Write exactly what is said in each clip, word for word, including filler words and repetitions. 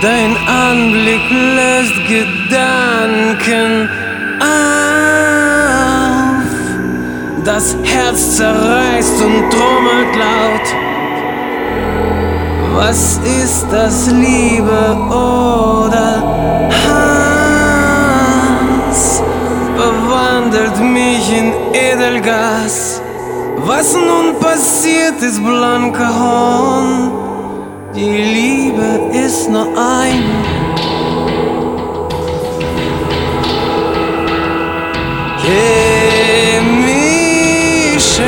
Dein Anblick löst Gedanken auf. Das Herz zerreißt und trommelt laut. Was ist das, Liebe oder Hass? Verwandelt mich in Edelgas. Was nun passiert ist, blanker Horn. Die Liebe ist nur ein chemische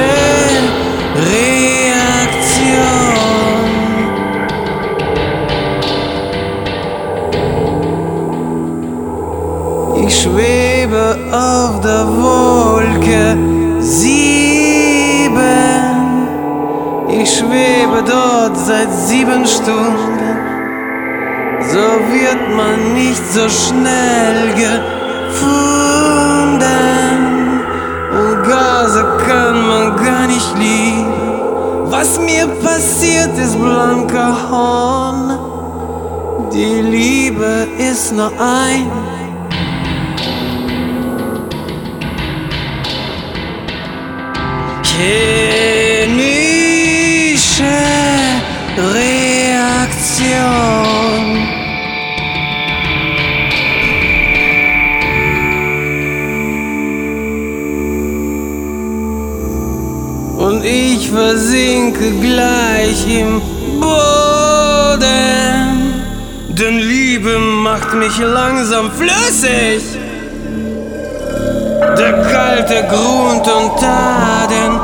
Reaktion. Ich schwebe auf der Wolke sieben. Ich schwebe dort seit sieben Stunden. So wird man nicht so schnell gefunden. Und Gase kann man gar nicht lieben. Was mir passiert ist, blanker Horn. Die Liebe ist nur ein chemische Reaktion. Und ich versinke gleich im Boden, denn Liebe macht mich langsam flüssig. Der kalte Grund unter den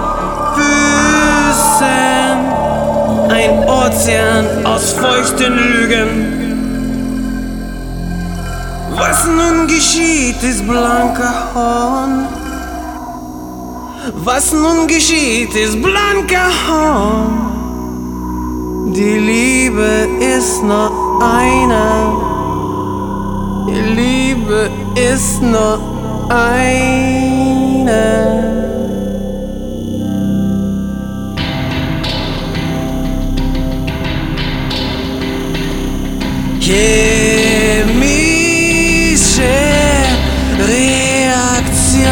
Füßen, ein Ozean aus feuchten Lügen. Was nun geschieht, ist blanker Horn. Was nun geschieht, ist blanker Horn. Die Liebe ist nur eine. Die Liebe ist nur eine. Chemische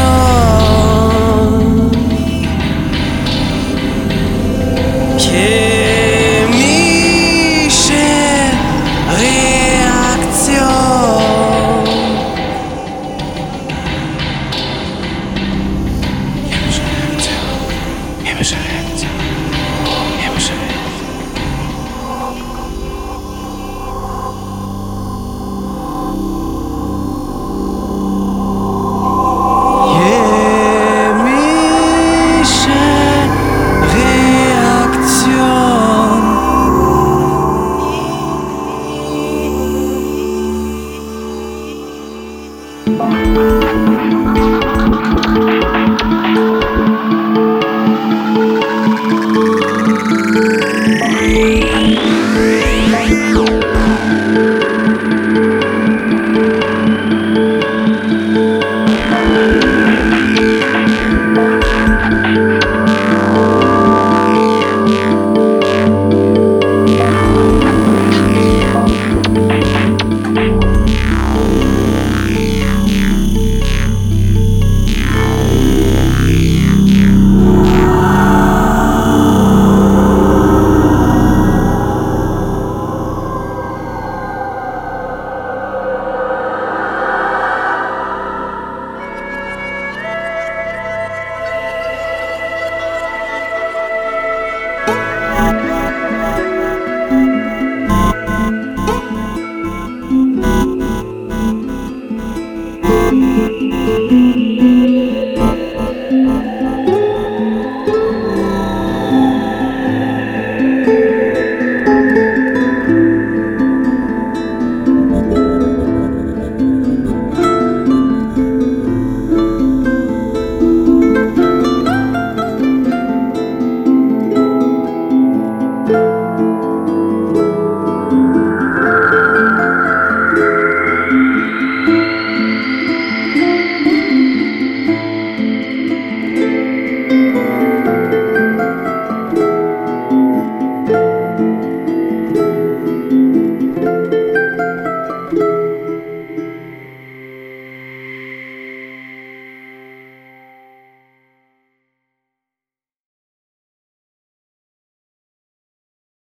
Reaktion. Chemische